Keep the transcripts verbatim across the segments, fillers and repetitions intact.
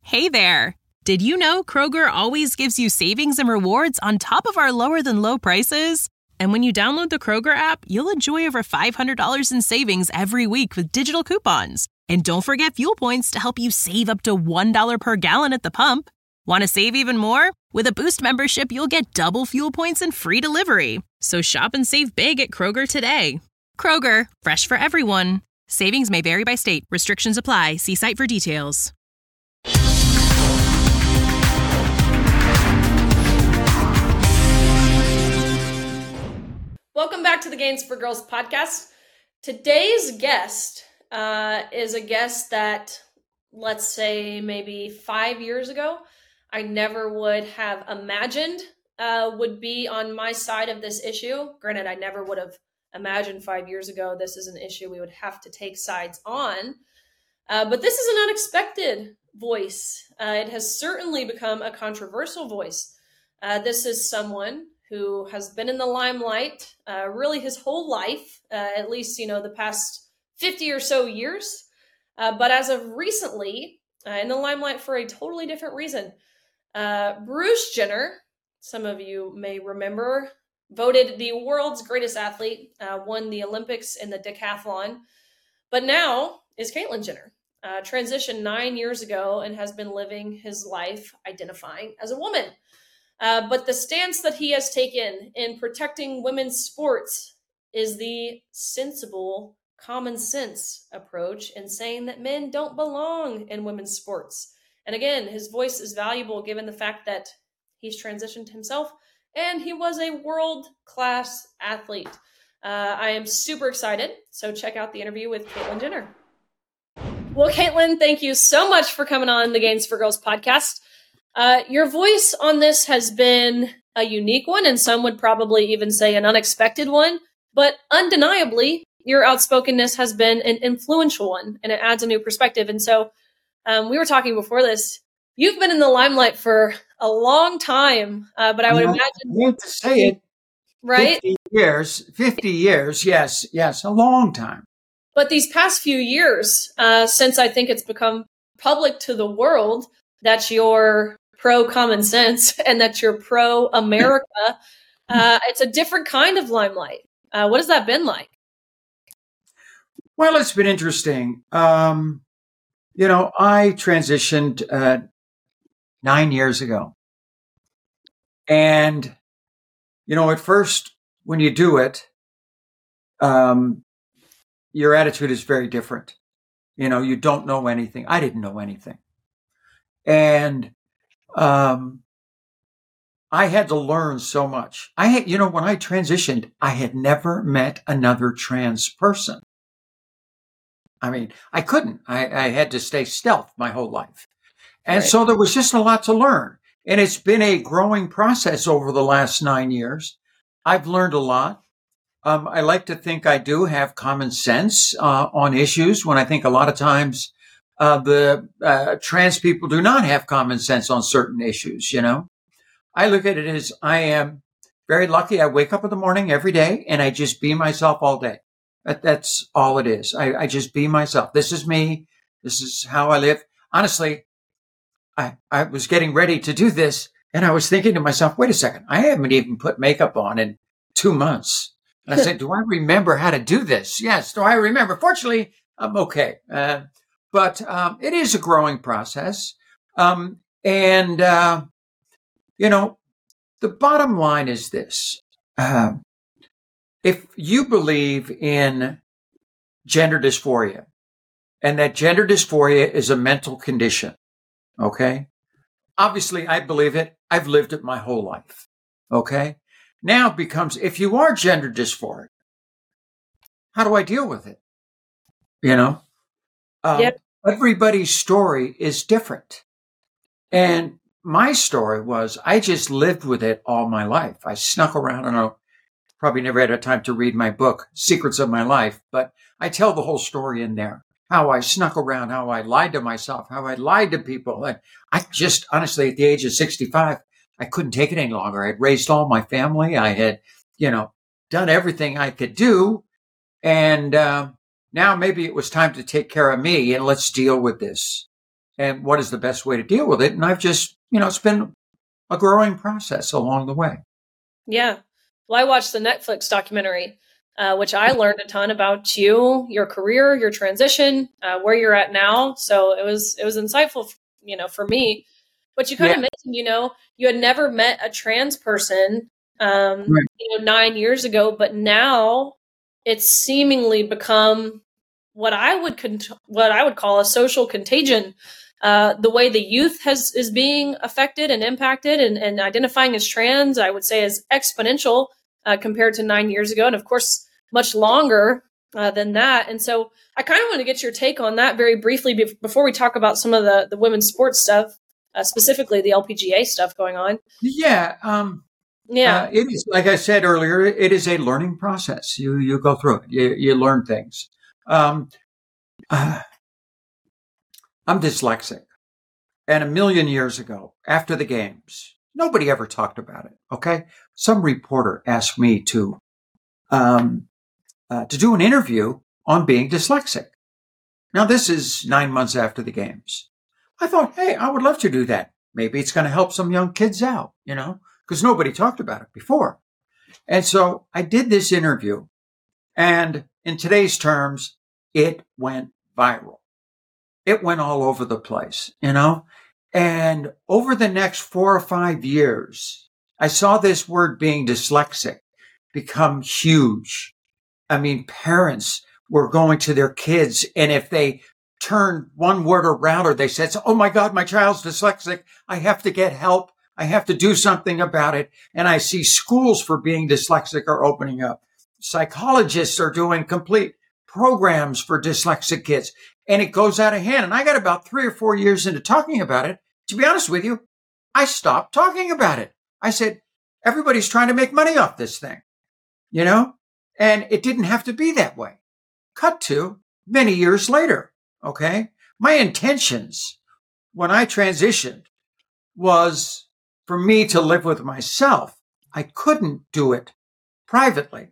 Hey there! Did you know Kroger always gives you savings and rewards on top of our lower-than-low prices? And when you download the Kroger app, you'll enjoy over five hundred dollars in savings every week with digital coupons. And don't forget fuel points to help you save up to one dollar per gallon at the pump. Want to save even more? With a Boost membership, you'll get double fuel points and free delivery. So shop and save big at Kroger today. Kroger, fresh for everyone. Savings may vary by state. Restrictions apply. See site for details. Welcome back to the Gains for Girls podcast. Today's guest uh, is a guest that, let's say, maybe five years ago, I never would have imagined uh, would be on my side of this issue. Granted, I never would have imagined five years ago this is an issue we would have to take sides on. Uh, but this is an unexpected voice. Uh, it has certainly become a controversial voice. Uh, this is someone who has been in the limelight uh, really his whole life, uh, at least, you know, the past fifty or so years. Uh, but as of recently, uh, in the limelight for a totally different reason. Uh, Bruce Jenner, some of you may remember, voted the world's greatest athlete, uh, won the Olympics in the decathlon, but now is Caitlyn Jenner. Uh, transitioned nine years ago and has been living his life identifying as a woman. Uh, but the stance that he has taken in protecting women's sports is the sensible, common sense approach in saying that men don't belong in women's sports. And again, his voice is valuable given the fact that he's transitioned himself and he was a world-class athlete. Uh, I am super excited. So check out the interview with Caitlyn Jenner. Well, Caitlyn, thank you so much for coming on the Gains for Girls podcast. Uh, your voice on this has been a unique one, and some would probably even say an unexpected one, but undeniably, your outspokenness has been an influential one, and it adds a new perspective. And so um, we were talking before this. You've been in the limelight for a long time, uh, but I would I imagine... I hate to say it, right? fifty years, fifty years, yes, yes, a long time. But these past few years, uh, since I think it's become public to the world that you're pro-common sense and that you're pro-America, uh, it's a different kind of limelight. Uh, what has that been like? Well, it's been interesting. Um, you know, I transitioned uh, nine years ago. And, you know, at first, when you do it, um, your attitude is very different. You know, you don't know anything. I didn't know anything. And um, I had to learn so much. I had, you know, when I transitioned, I had never met another trans person. I mean, I couldn't. I, I had to stay stealth my whole life. And Right. so there was just a lot to learn. And it's been a growing process over the last nine years. I've learned a lot. Um, I like to think I do have common sense uh, on issues when I think a lot of times uh, the uh, trans people do not have common sense on certain issues, you know. I look at it as I am very lucky. I wake up in the morning every day and I just be myself all day. That, that's all it is. I, I just be myself. This is me. This is how I live. Honestly, I, I was getting ready to do this and I was thinking to myself, wait a second, I haven't even put makeup on in two months. And I said, do I remember how to do this? Yes. Do I remember? Fortunately, I'm okay. Uh, but um, it is a growing process. Um, and, uh, you know, the bottom line is this. Uh, if you believe in gender dysphoria and that gender dysphoria is a mental condition, okay? Obviously, I believe it. I've lived it my whole life, okay? Now it becomes, if you are gender dysphoric, how do I deal with it? You know, um, Yep. Everybody's story is different. And my story was, I just lived with it all my life. I snuck around. I don't know, probably never had a time to read my book, Secrets of My Life, but I tell the whole story in there. How I snuck around, how I lied to myself, how I lied to people. And I just, honestly, at the age of sixty-five, I couldn't take it any longer. I'd raised all my family. I had, you know, done everything I could do. And uh, now maybe it was time to take care of me and let's deal with this. and what is the best way to deal with it. And I've just, you know, it's been a growing process along the way. Yeah. Well, I watched the Netflix documentary, uh, which I learned a ton about you, your career, your transition, uh, where you're at now. So it was, it was insightful, you know, for me. But you kind Yeah. of mentioned, you know, you had never met a trans person, um, Right. you know, nine years ago, but now it's seemingly become what I would con- what I would call a social contagion. Uh, the way the youth has is being affected and impacted, and, and identifying as trans, I would say, is exponential uh, compared to nine years ago, and of course, much longer uh, than that. And so, I kind of want to get your take on that very briefly be- before we talk about some of the the women's sports stuff, uh, specifically the L P G A stuff going on. Yeah. Um, Yeah, uh, it is, like I said earlier, it is a learning process. You you go through it. You you learn things. Um, uh, I'm dyslexic. And a million years ago, after the games, nobody ever talked about it. Okay. Some reporter asked me to, um, uh, to do an interview on being dyslexic. Now, this is nine months after the games. I thought, hey, I would love to do that. Maybe it's going to help some young kids out, you know, because nobody talked about it before. And so I did this interview, and in today's terms, it went viral. It went all over the place, you know, and over the next four or five years, I saw this word being dyslexic become huge. I mean, parents were going to their kids, and if they turned one word around or they said, oh my God, my child's dyslexic, I have to get help. I have to do something about it. And I see schools for being dyslexic are opening up. Psychologists are doing complete programs for dyslexic kids, and it goes out of hand. And I got about three or four years into talking about it. To be honest with you, I stopped talking about it. I said, everybody's trying to make money off this thing, you know, and it didn't have to be that way. Cut to many years later. Okay. My intentions when I transitioned was for me to live with myself. I couldn't do it privately.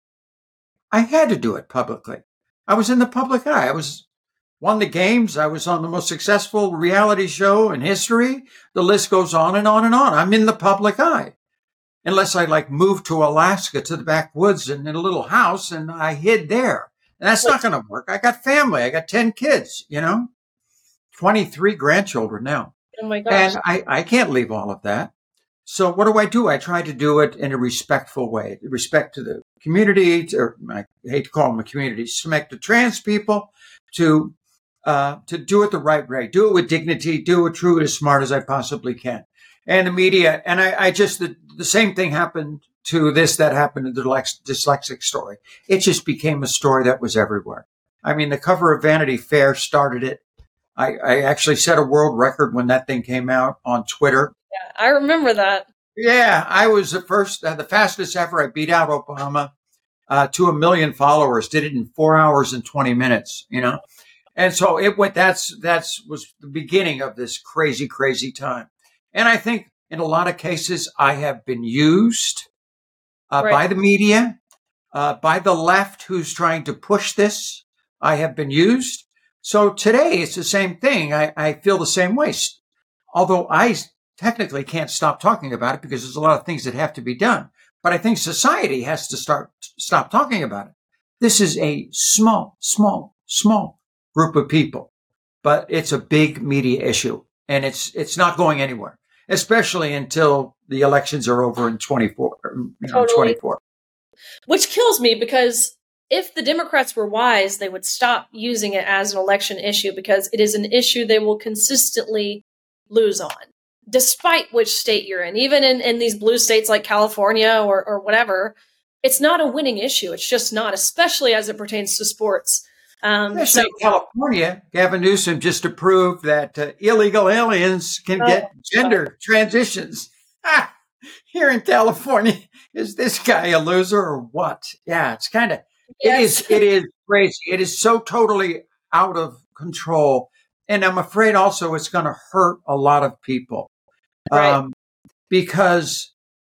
I had to do it publicly. I was in the public eye. I was won the games. I was on the most successful reality show in history. The list goes on and on and on. I'm in the public eye. Unless I like moved to Alaska to the backwoods and in a little house and I hid there. And that's not going to work. I got family. I got ten kids, you know, twenty-three grandchildren now. oh my gosh, And I, I can't leave all of that. So what do I do? I try to do it in a respectful way, respect to the community, to, or I hate to call them a community, respect to trans people, to uh, to do it the right way, do it with dignity, do it true, as smart as I possibly can. And the media, and I, I just, the, the same thing happened to this that happened to the dyslexic story. It just became a story that was everywhere. I mean, the cover of Vanity Fair started it. I, I actually set a world record when that thing came out on Twitter. yeah, I remember that. Yeah, I was the first, uh, the fastest ever. I beat out Obama uh, to a million followers. Did it in four hours and twenty minutes. You know, and so it went. That's that's was the beginning of this crazy, crazy time. And I think in a lot of cases, I have been used uh, Right. by the media, uh, by the left, who's trying to push this. I have been used. So today it's the same thing. I, I feel the same way. Although I technically can't stop talking about it because there's a lot of things that have to be done. But I think society has to start stop talking about it. This is a small, small, small group of people, but it's a big media issue, and it's it's not going anywhere, especially until the elections are over in twenty-four. You know, Totally. twenty-four. Which kills me, because if the Democrats were wise, they would stop using it as an election issue, because it is an issue they will consistently lose on, despite which state you're in. Even in, in these blue states like California or, or whatever, it's not a winning issue. It's just not, especially as it pertains to sports. Um, Especially so, in California, Gavin Newsom just approved that uh, illegal aliens can Oh, get gender transitions. Ah, here in California, is this guy a loser or what? Yeah, it's kind of, it yes. is, it is crazy. It is so totally out of control. And I'm afraid also it's going to hurt a lot of people. Right. Um, because,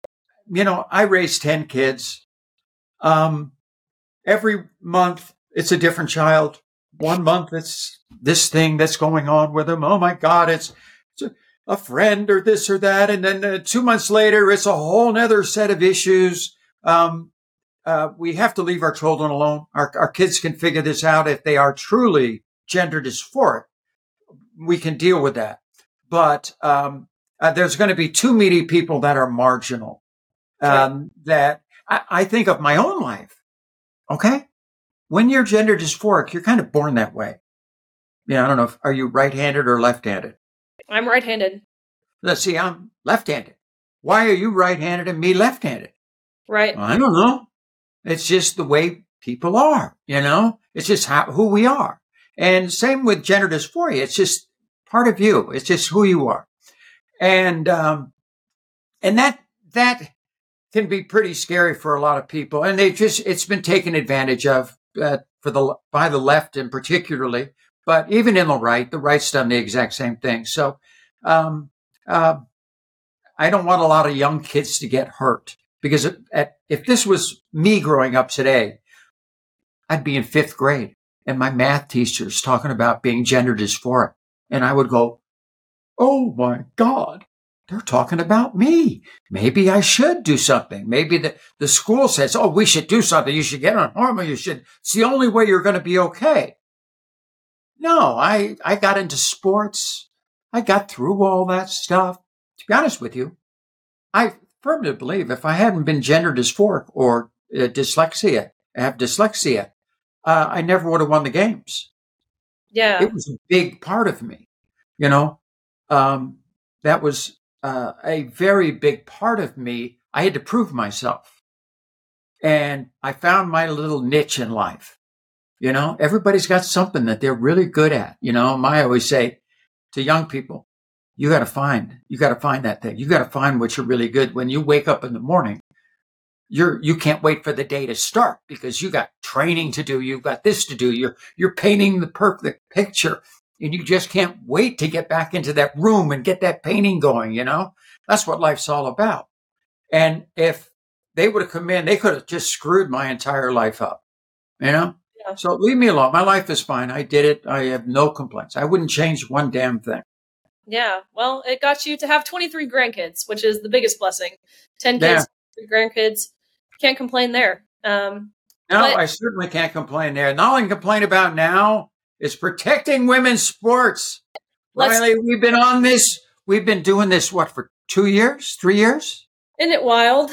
you know, I raised ten kids. Um, every month, it's a different child. one month it's this thing that's going on with them. Oh my God, it's, it's a, a friend or this or that. And then uh, two months later, it's a whole nother set of issues. Um, uh, we have to leave our children alone. Our, our kids can figure this out if they are truly gender dysphoric. We can deal with that. But um, uh, there's going to be too many people that are marginal. Um, that I, I think of my own life. Okay. When you're gender dysphoric, you're kind of born that way. Yeah. I don't know. If, are you right-handed or left-handed? I'm right-handed. Let's see. I'm left-handed. Why are you right-handed and me left-handed? Right. Well, I don't know. It's just the way people are, you know, it's just how, who we are. And same with gender dysphoria. It's just part of you. It's just who you are. And, um, and that, that, can be pretty scary for a lot of people. And they just, it's been taken advantage of uh, for the, by the left in particularly, but even in the right, the right's done the exact same thing. So, um, uh, I don't want a lot of young kids to get hurt because if, if this was me growing up today, I'd be in fifth grade and my math teacher's talking about being gender dysphoric. And I would go, oh my God. They're talking about me. Maybe I should do something. Maybe the, the school says, oh, we should do something. You should get on hormone. You should. It's the only way you're going to be okay. No, I, I got into sports. I got through all that stuff. To be honest with you, I firmly believe if I hadn't been gender dysphoric or uh, dyslexia, I have dyslexia, uh, I never would have won the games. Yeah. It was a big part of me, you know, um, that was, Uh, a very big part of me. I had to prove myself. And I found my little niche in life. You know, everybody's got something that they're really good at. You know, I always say to young people, you got to find, you got to find that thing. You got to find what you're really good. When you wake up in the morning, you're, you can't wait for the day to start because you got training to do. You've got this to do. You're, you're painting the perfect picture. And you just can't wait to get back into that room and get that painting going, you know? That's what life's all about. And if they would have come in, they could have just screwed my entire life up, you know? Yeah. So leave me alone. My life is fine. I did it. I have no complaints. I wouldn't change one damn thing. Yeah. Well, it got you to have twenty-three grandkids, which is the biggest blessing. ten kids, yeah. three grandkids. Can't complain there. Um, no, but- I certainly can't complain there. And all I can complain about now is protecting women's sports. Let's, Riley, we've been on this. We've been doing this, what, for two years, three years? Isn't it wild?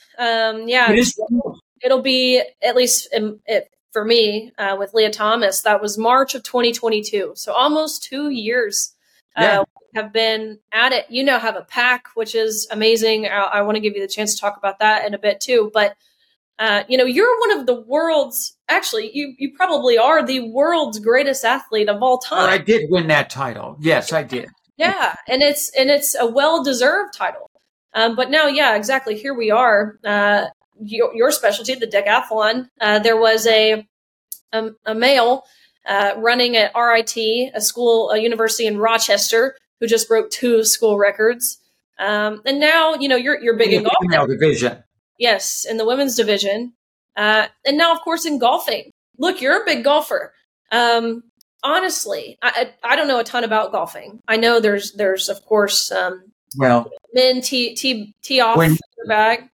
Um, yeah. It is. It'll be, at least in, it, for me, uh, with Lia Thomas, that was March of twenty twenty-two. So almost two years uh, yeah. have been at it. You now have a pack, which is amazing. I, I want to give you the chance to talk about that in a bit too. But Uh, you know, you're one of the world's, actually, you, you probably are the world's greatest athlete of all time. Well, I did win that title. Yes, I did. Yeah. And it's, and it's a well-deserved title. Um, but now, yeah, exactly. Here we are, uh, your, your specialty, the decathlon. Uh, there was a, a, a male, uh, running at R I T, a school, a university in Rochester, who just broke two school records. Um, and now, you know, you're, you're big in golf. Female division. Yes, in the women's division. Uh, and now, of course, in golfing. Look, you're a big golfer. Um, honestly, I, I don't know a ton about golfing. I know there's, there's of course, um, well, men tee, tee, tee off when, your bag.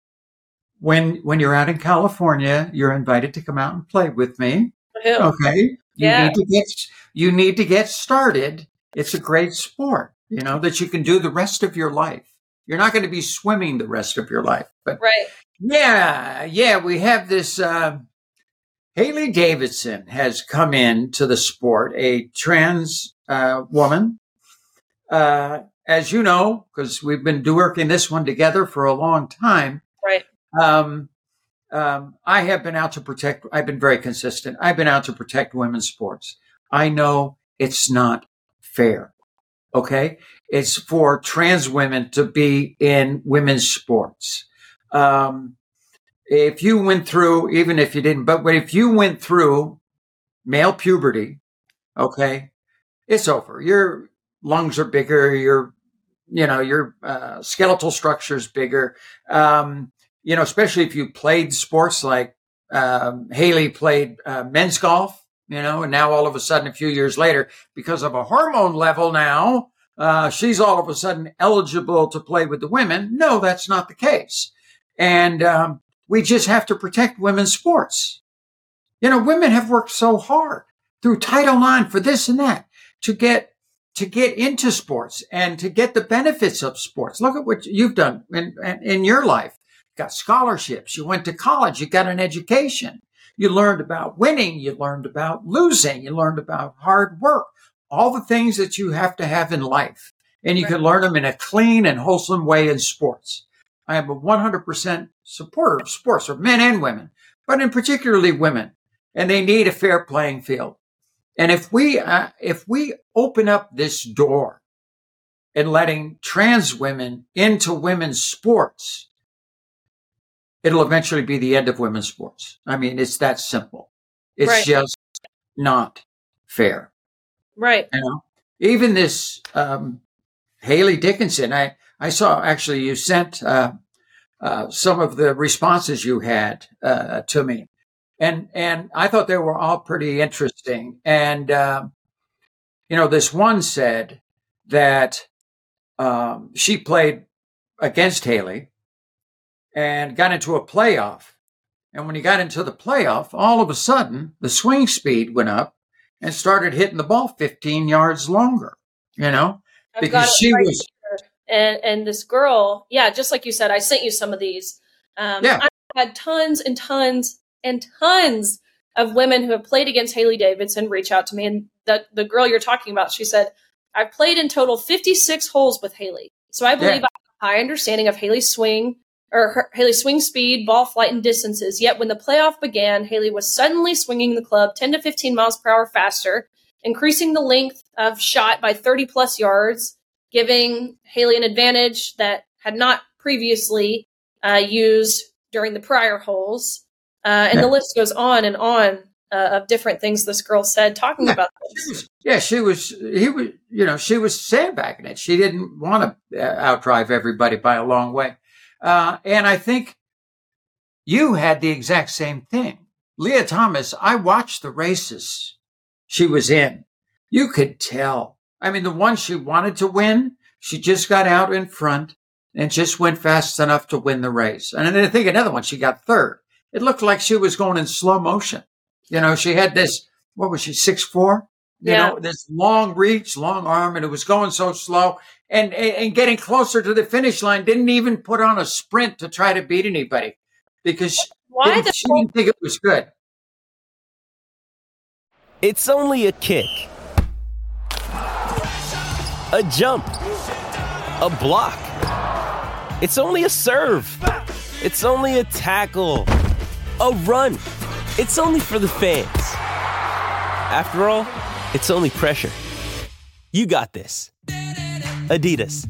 When, when you're out in California, you're invited to come out and play with me. Ew. Okay. You yeah. need to get, you need to get started. It's a great sport, you know, that you can do the rest of your life. You're not going to be swimming the rest of your life, but right. Yeah, yeah, we have this. Uh, Haley Davidson has come into the sport, a trans uh, woman. Uh, as you know, because we've been working this one together for a long time. Right. Um, um, I have been out to protect. I've been very consistent. I've been out to protect women's sports. I know it's not fair. Okay, it's for trans women to be in women's sports. Um, if you went through, even if you didn't, but if you went through male puberty, okay, it's over. Your lungs are bigger. Your, you know, your uh, skeletal structure is bigger. Um, you know, especially if you played sports like um, Haley played uh, men's golf. you know, and now all of a sudden, a few years later, because of a hormone level now, uh, she's all of a sudden eligible to play with the women. No, that's not the case. And um, we just have to protect women's sports. You know, women have worked so hard through Title nine for this and that to get to get into sports and to get the benefits of sports. Look at what you've done in, in your life. You got scholarships. You went to college. You got an education. You learned about winning. You learned about losing. You learned about hard work, all the things that you have to have in life. And you right. can learn them in a clean and wholesome way in sports. I am a one hundred percent supporter of sports for men and women, but in particularly women. And they need a fair playing field. And if we, uh, if we open up this door and letting trans women into women's sports, it'll eventually be the end of women's sports. I mean, it's that simple. It's right. just not fair. Right. You know, even this, um, Haley Dickinson, I, I saw actually you sent, uh, uh, some of the responses you had, uh, to me. And, and I thought they were all pretty interesting. And, um, you know, this one said that, um, she played against Haley and got into a playoff. And when he got into the playoff, all of a sudden the swing speed went up and started hitting the ball fifteen yards longer, you know, I've because she right was. And, and this girl, yeah, just like you said, I sent you some of these. Um, yeah. I had tons and tons and tons of women who have played against Haley Davidson reach out to me. And the, the girl you're talking about, she said, I've played in total fifty-six holes with Haley. So I believe yeah. I have a high understanding of Haley's swing or her, Haley's swing speed, ball flight, and distances. Yet when the playoff began, Haley was suddenly swinging the club ten to fifteen miles per hour faster, increasing the length of shot by thirty plus yards, giving Haley an advantage that had not previously uh, used during the prior holes. Uh, and yeah. the list goes on and on uh, of different things this girl said talking yeah. about this. She was, yeah, she was, he was, you know, she was sandbagging it. She didn't want to uh, outdrive everybody by a long way. Uh, and I think you had the exact same thing. Leah Thomas, I watched the races she was in. You could tell. I mean, the one she wanted to win, she just got out in front and just went fast enough to win the race. And then I think another one, she got third. It looked like she was going in slow motion. You know, she had this, what was she, six foot four? You yeah. know, this long reach, long arm, and it was going so slow. And, and getting closer to the finish line, didn't even put on a sprint to try to beat anybody because she, Why didn't, the she didn't think it was good. It's only a kick, a jump, a block. It's only a serve. It's only a tackle, a run. It's only for the fans. After all, it's only pressure. You got this. Adidas.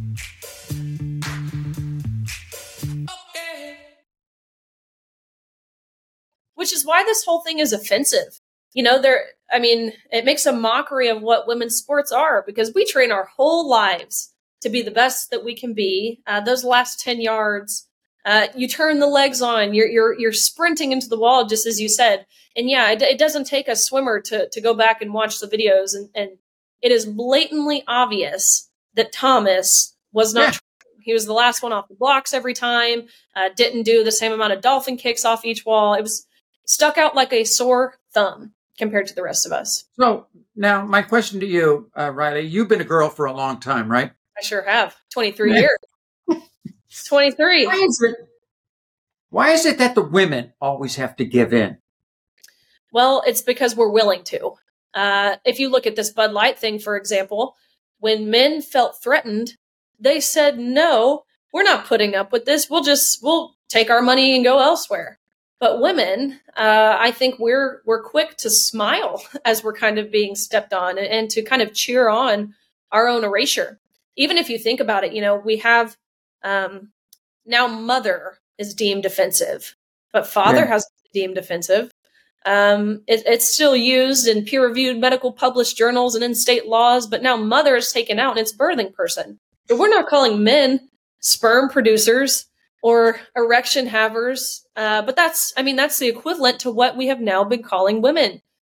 Which is why this whole thing is offensive. You know, there, I mean, it makes a mockery of what women's sports are because we train our whole lives to be the best that we can be. Uh, those last ten yards, uh, you turn the legs on, you're, you're, you're sprinting into the wall, just as you said. And yeah, it, it doesn't take a swimmer to, to go back and watch the videos. And, and it is blatantly obvious that Thomas was not, yeah. he was the last one off the blocks every time, uh, didn't do the same amount of dolphin kicks off each wall. It was stuck out like a sore thumb compared to the rest of us. So now my question to you, uh, Riley, you've been a girl for a long time, right? I sure have. twenty-three years. twenty-three. Why is it, why is it that the women always have to give in? Well, it's because we're willing to. Uh, if you look at this Bud Light thing, for example, when men felt threatened, they said, no, we're not putting up with this. We'll just, we'll take our money and go elsewhere. But women, uh, I think we're, we're quick to smile as we're kind of being stepped on and, and to kind of cheer on our own erasure. Even if you think about it, you know, we have, um, now mother is deemed offensive, but father yeah. has deemed offensive. Um, it, it's still used in peer-reviewed medical published journals and in state laws, but now mother is taken out and it's birthing person. But we're not calling men sperm producers or erection havers. Uh, but that's, I mean, that's the equivalent to what we have now been calling women.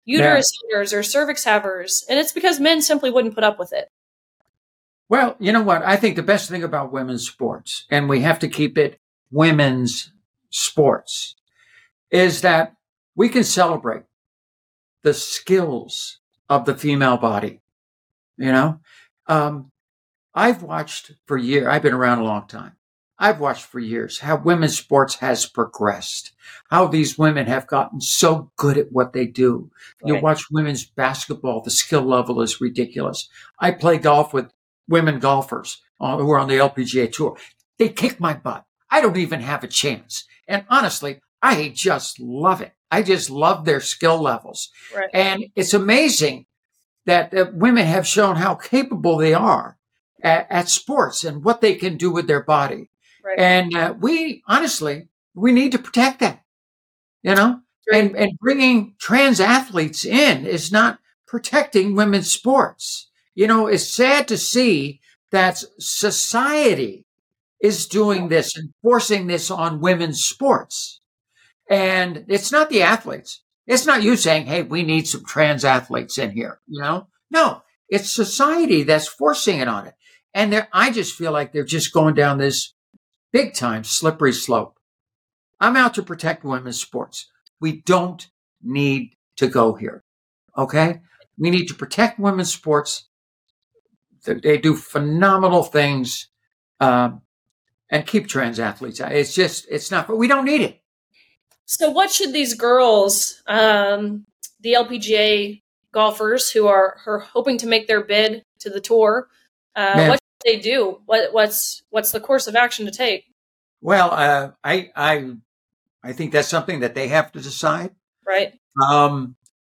uterus eaters or cervix havers. And it's because men simply wouldn't put up with it. Well, you know what? I think the best thing about women's sports, and we have to keep it women's sports, is that we can celebrate the skills of the female body. You know, um, I've watched for years, I've been around a long time. I've watched for years how women's sports has progressed, how these women have gotten so good at what they do. Right. You watch women's basketball, the skill level is ridiculous. I play golf with women golfers uh, who are on the L P G A tour. They kick my butt. I don't even have a chance. And honestly, I just love it. I just love their skill levels. Right. And it's amazing that uh, women have shown how capable they are at, at sports and what they can do with their body. Right. And uh, we, honestly, we need to protect that, you know, right. and, and bringing trans athletes in is not protecting women's sports. You know, it's sad to see that society is doing this and forcing this on women's sports. And it's not the athletes. It's not you saying, hey, we need some trans athletes in here, you know? No, it's society that's forcing it on it. And they're, I just feel like they're just going down this big time slippery slope. I'm out to protect women's sports. We don't need to go here. Okay? We need to protect women's sports. They do phenomenal things, um, and keep trans athletes. It's just, it's not, but we don't need it. So what should these girls, um, the L P G A golfers who are, are hoping to make their bid to the tour, uh, what should they do? What, what's, what's the course of action to take? Well, uh, I, I, I think that's something that they have to decide. Right. Um,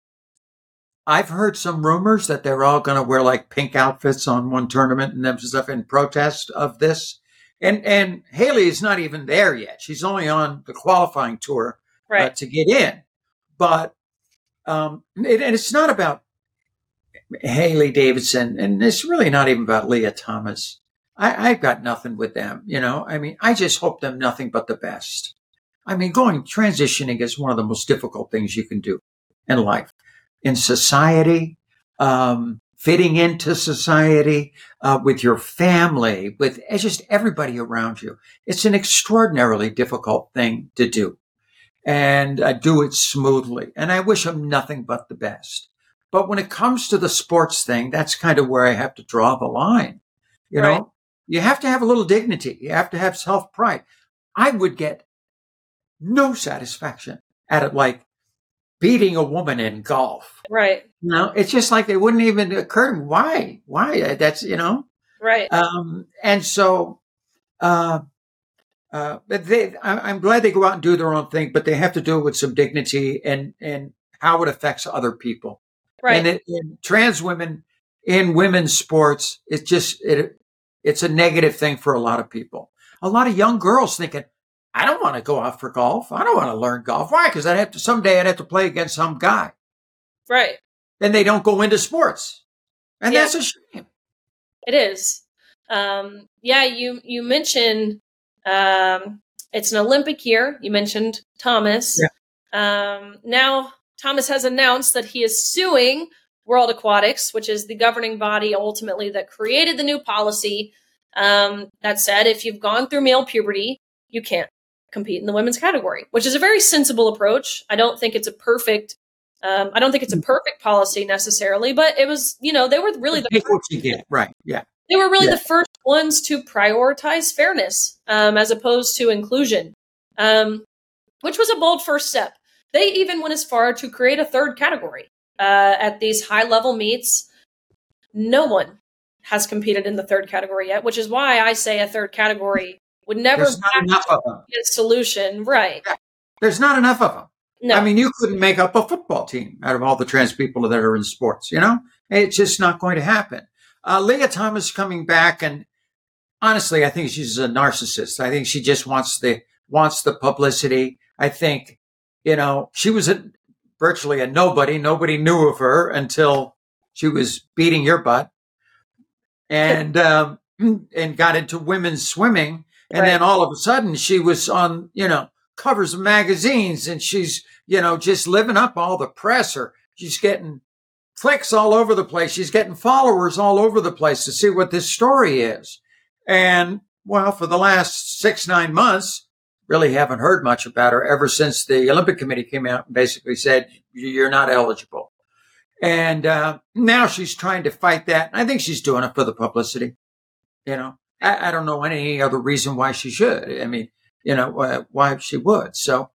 I've heard some rumors that they're all going to wear like pink outfits on one tournament and them stuff in protest of this. And, and Haley is not even there yet. She's only on the qualifying tour right. uh, to get in. But, um, it, and it's not about Haley Davidson, and it's really not even about Leah Thomas. I, I've got nothing with them. You know, I mean, I just hope them nothing but the best. I mean, going, transitioning is one of the most difficult things you can do in life, in society, um, fitting into society, uh, with your family, with just everybody around you. It's an extraordinarily difficult thing to do, and I do it smoothly. And I wish them nothing but the best. But when it comes to the sports thing, that's kind of where I have to draw the line. You right. know, you have to have a little dignity. You have to have self-pride. I would get no satisfaction at it, like beating a woman in golf. Right. You know, it's just like they wouldn't even occur to me. Why? Why? That's, you know. Right. Um, and so, uh, uh, but they, I, I'm glad they go out and do their own thing, but they have to do it with some dignity and, and how it affects other people. Right. And, it, and trans women in women's sports, it's just, it, it's a negative thing for a lot of people. A lot of young girls thinking, I don't want to go out for golf. I don't want to learn golf. Why? Because I'd have to, someday I'd have to play against some guy. Right. Then they don't go into sports. And yeah. that's a shame. It is. Um, yeah, you, you mentioned, um, it's an Olympic year. You mentioned Thomas. Yeah. Um, now Thomas has announced that he is suing World Aquatics, which is the governing body ultimately that created the new policy. Um, that said, if you've gone through male puberty, you can't compete in the women's category, which is a very sensible approach. I don't think it's a perfect, um, I don't think it's a perfect policy necessarily, but it was, you know, they were really the Take what you get. Right. Yeah. They were really yeah. the first ones to prioritize fairness, um, as opposed to inclusion, um, which was a bold first step. They even went as far to create a third category, uh, at these high level meets. No one has competed in the third category yet, which is why I say a third category would never There's not enough of them. be a solution. Right. Yeah. There's not enough of them. No. I mean, you couldn't make up a football team out of all the trans people that are in sports, you know? It's just not going to happen. Uh, Leah Thomas coming back, and honestly, I think she's a narcissist. I think she just wants the, wants the publicity. I think, you know, she was a, virtually a nobody. Nobody knew of her until she was beating your butt and, um, and got into women's swimming. And right. then all of a sudden she was on, you know, covers of magazines, and she's, you know, just living up all the press. Her she's getting clicks all over the place. She's getting followers all over the place to see what this story is. And well, for the last six, nine months, really haven't heard much about her ever since the Olympic Committee came out and basically said, you're not eligible. And uh, now she's trying to fight that. I think she's doing it for the publicity. You know, I, I don't know any other reason why she should. I mean, you know, uh, why she would. So,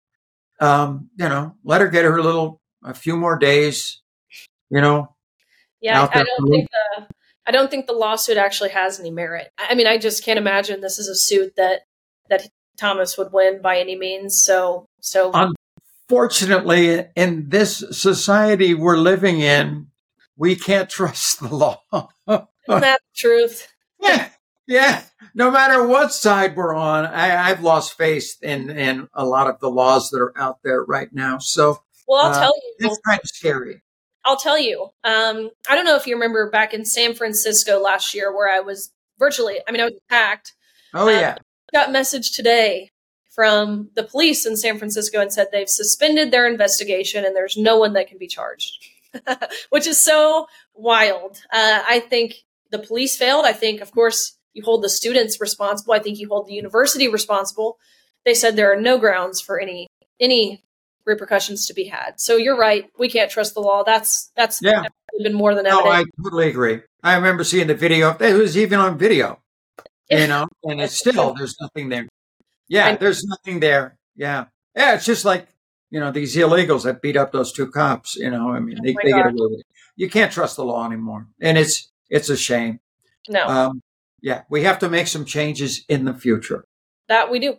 um, you know, let her get her little, a few more days, you know. Yeah, I don't think the, I don't think the lawsuit actually has any merit. I mean, I just can't imagine this is a suit that, that Thomas would win by any means. So, so. Unfortunately, in this society we're living in, we can't trust the law. Isn't that the truth? Yeah. Yeah. No matter what side we're on, I, I've lost faith in, in a lot of the laws that are out there right now. So, well, I'll uh, tell you. It's kind of scary. I'll tell you. Um, I don't know if you remember back in San Francisco last year where I was virtually, I mean, I was attacked. Oh, um, yeah. I got a message today from the police in San Francisco and said they've suspended their investigation and there's no one that can be charged, which is so wild. Uh, I think the police failed. I think, of course, you hold the students responsible. I think you hold the university responsible. They said there are no grounds for any any repercussions to be had. So you're right. We can't trust the law. That's that's yeah. been more than no, evident. I totally agree. I remember seeing the video. It was even on video, you know, and it's still, there's nothing there. Yeah, there's nothing there. Yeah. Yeah, it's just like, you know, these illegals that beat up those two cops, you know, I mean, they, oh they get God. away with it. You can't trust the law anymore. And it's it's a shame. No. Um, yeah, we have to make some changes in the future. That we do.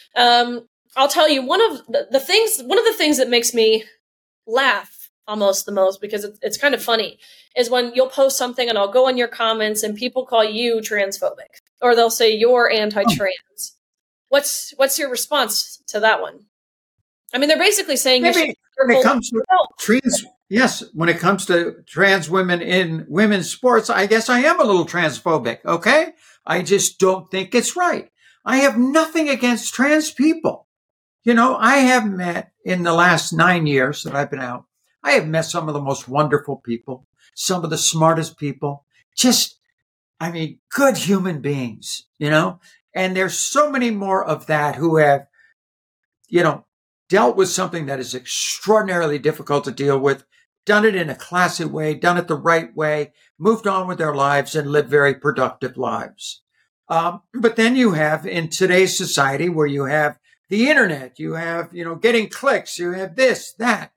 Um, I'll tell you, one of the, the things, one of the things that makes me laugh almost the most, because it's, it's kind of funny, is when you'll post something and I'll go in your comments and people call you transphobic, or they'll say you're anti-trans. Oh. What's what's your response to that one? I mean, they're basically saying you Maybe when it comes to trans, yes, when it comes to trans women in women's sports, I guess I am a little transphobic. Okay, I just don't think it's right. I have nothing against trans people. You know, I have met in the last nine years that I've been out, I have met some of the most wonderful people, some of the smartest people, just, I mean, good human beings, you know, and there's so many more of that who have, you know, dealt with something that is extraordinarily difficult to deal with, done it in a classy way, done it the right way, moved on with their lives and lived very productive lives. Um, but then you have in today's society where you have the internet, you have, you know, getting clicks, you have this, that.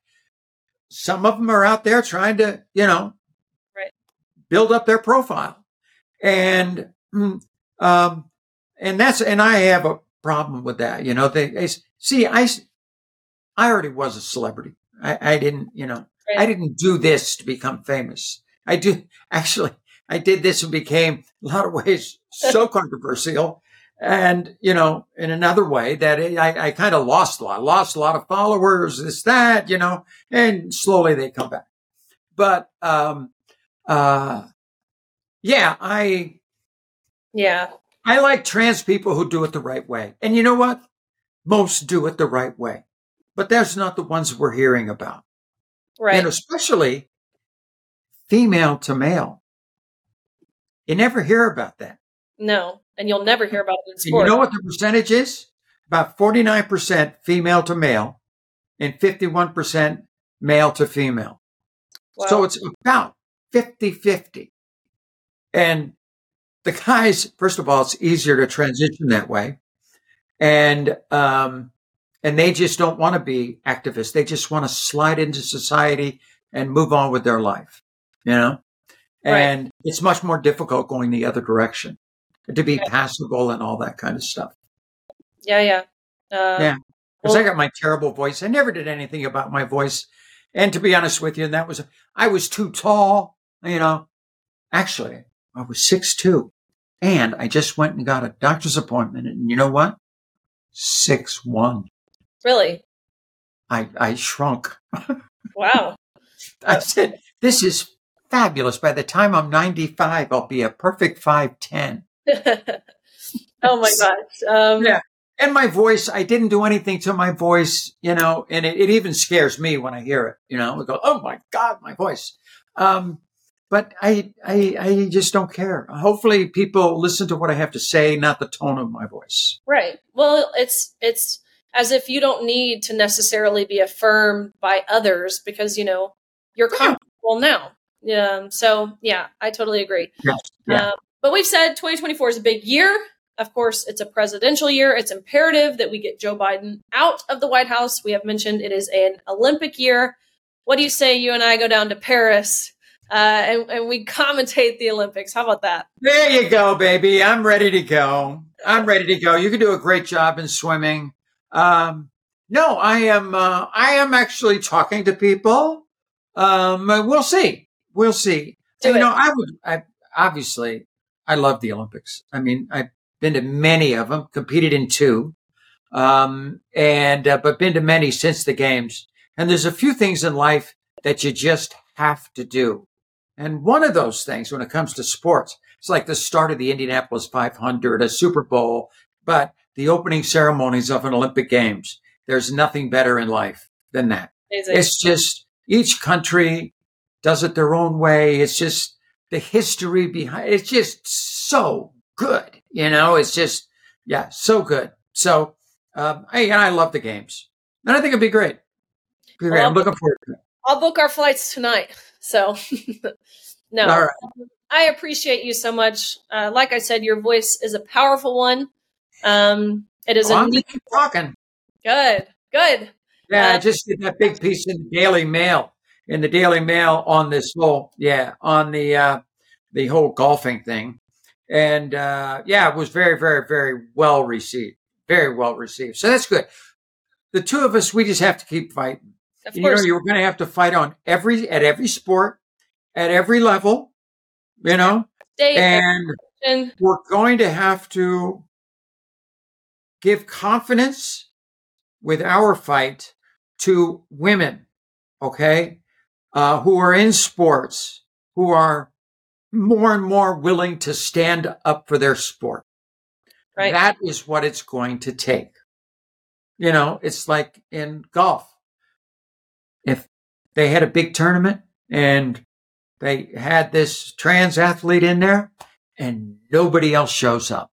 Some of them are out there trying to, you know, right. build up their profile. And, um, and that's, and I have a problem with that. You know, they, they see, I, I already was a celebrity. I, I didn't, you know, right. I didn't do this to become famous. I do actually, I did this and became a lot of ways so controversial. And, you know, in another way that it, I, I kind of lost a lot, lost a lot of followers, this, that, you know, and slowly they come back. But, um, uh, yeah, I, yeah, I like trans people who do it the right way. And you know what? Most do it the right way, but that's not the ones we're hearing about. Right. And especially female to male. You never hear about that. No. And you'll never hear about it in sports. And you know what the percentage is? About forty-nine percent female to male and fifty-one percent male to female. Wow. So it's about fifty-fifty. And the guys, first of all, it's easier to transition that way. And, um, and they just don't want to be activists. They just want to slide into society and move on with their life, you know? And right. It's much more difficult going the other direction. To be passable and all that kind of stuff. Yeah, yeah. Uh, yeah. Because well, I got my terrible voice. I never did anything about my voice. And to be honest with you, that was, I was too tall, you know. Actually, I was six two. And I just went and got a doctor's appointment. And you know what? six one. Really? I, I shrunk. Wow. I said, this is fabulous. By the time I'm ninety-five, I'll be a perfect five ten. Oh my gosh. Um, yeah. and my voice, I didn't do anything to my voice, you know, and it, it even scares me when I hear it, you know, I go, oh my God, my voice. Um, but I, I, I just don't care. Hopefully people listen to what I have to say, not the tone of my voice. Right. Well, it's, it's as if you don't need to necessarily be affirmed by others because, you know, you're comfortable now. Yeah. So yeah, I totally agree. Yes. Yeah. Um, but we've said twenty twenty-four is a big year. Of course, it's a presidential year. It's imperative that we get Joe Biden out of the White House. We have mentioned it is an Olympic year. What do you say you and I go down to Paris uh, and, and we commentate the Olympics? How about that? There you go, baby. I'm ready to go. I'm ready to go. You can do a great job in swimming. Um, no, I am. Uh, I am actually talking to people. Um, we'll see. We'll see. Do you it. know, I would. I obviously, I love the Olympics. I mean, I've been to many of them. Competed in two, um, and uh, but been to many since the games. And there's a few things in life that you just have to do. And one of those things, when it comes to sports, it's like the start of the Indianapolis five hundred, a Super Bowl, but the opening ceremonies of an Olympic Games. There's nothing better in life than that. Amazing. It's just each country does it their own way. It's just the history behind it's just so good. You know, it's just, yeah, so good. So um, I, I love the games. And I think it'd be great. Be great. Well, I'm looking forward to it. I'll book our flights tonight. So no, All right. I appreciate you so much. Uh, like I said, your voice is a powerful one. Um, it is Oh, a I'm neat- just keep talking. good, good. Yeah, Uh, I just did that big piece in the Daily Mail, in the Daily Mail on this whole, yeah, on the uh, the whole golfing thing, and uh, yeah, it was very, very, very well received, very well received. So that's good. The two of us, we just have to keep fighting. Of You course. know, you're going to have to fight on every at every sport, at every level. You know, Stay and and we're going to have to give confidence with our fight to women, okay, uh, who are in sports, who are more and more willing to stand up for their sport. Right. That is what it's going to take. You know, it's like in golf. If they had a big tournament and they had this trans athlete in there and nobody else shows up,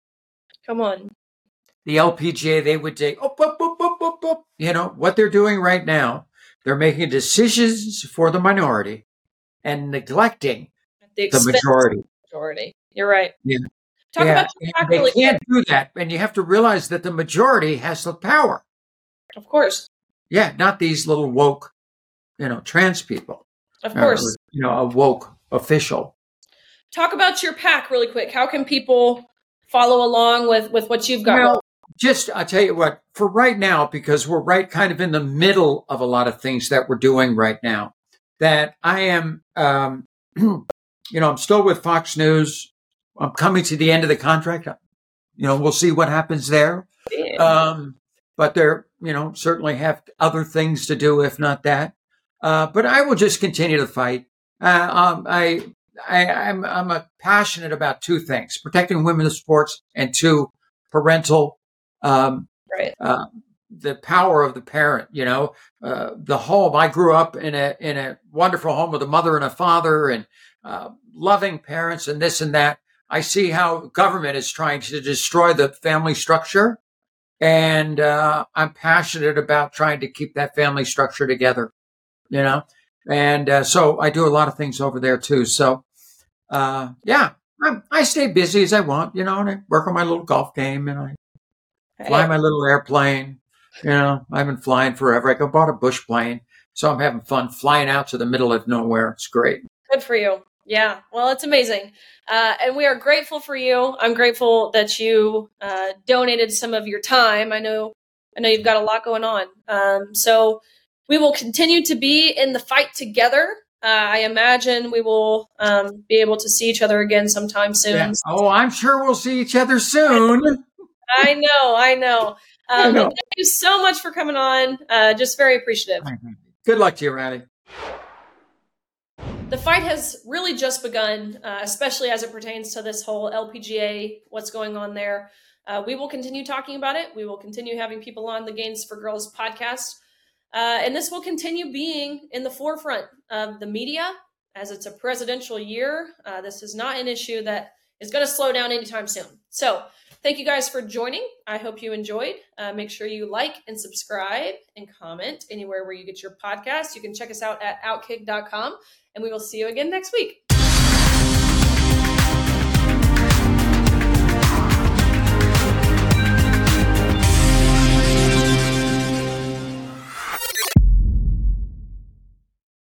come on. the L P G A, they would say, oh, boop, boop, boop, boop, boop. You know, what they're doing right now, they're making decisions for the minority and neglecting At the the expense of majority. the majority. You're right. Yeah. Talk Yeah, about your and pack they really can't quick. do that. And you have to realize that the majority has the power. Of course. Yeah, not these little woke, you know, trans people. Of Or, course. you know, a woke official. Talk about your pack really quick. How can people follow along with, with what you've got? Well, just, I'll tell you what, for right now, because we're right kind of in the middle of a lot of things that we're doing right now, that I am, um, you know, I'm still with Fox News. I'm coming to the end of the contract. You know, we'll see what happens there. Yeah. Um, but they're, you know, certainly have other things to do, if not that. Uh, but I will just continue to fight. Uh, um, I, I, I'm, I'm a passionate about two things: protecting women's sports, and two, parental, um, right. uh, the power of the parent. You know, uh, the home. I grew up in a in a wonderful home with a mother and a father, and uh, loving parents, and this and that. I see how government is trying to destroy the family structure. And uh, I'm passionate about trying to keep that family structure together, you know. And uh, so I do a lot of things over there, too. So, uh, yeah, I'm, I stay busy as I want, you know, and I work on my little golf game and I fly Hey, my little airplane. You know, I've been flying forever. I bought a bush plane, so I'm having fun flying out to the middle of nowhere. It's great. good for you. Yeah. Well, it's amazing. Uh, and we are grateful for you. I'm grateful that you uh, donated some of your time. I know, I know you've got a lot going on. Um, so we will continue to be in the fight together. Uh, I imagine we will um, be able to see each other again sometime soon. Yeah. Oh, I'm sure we'll see each other soon. I know, I know. I Um, know. Thank you so much for coming on. Uh, just very appreciative. Good luck to you, Randy. the fight has really just begun, uh, especially as it pertains to this whole L P G A, what's going on there. Uh, we will continue talking about it. We will continue having people on the Gains for Girls podcast. Uh, and this will continue being in the forefront of the media as it's a presidential year. Uh, this is not an issue that is going to slow down anytime soon. So thank you guys for joining. I hope you enjoyed. Uh, make sure you like and subscribe and comment anywhere where you get your podcast. You can check us out at outkick dot com, and we will see you again next week.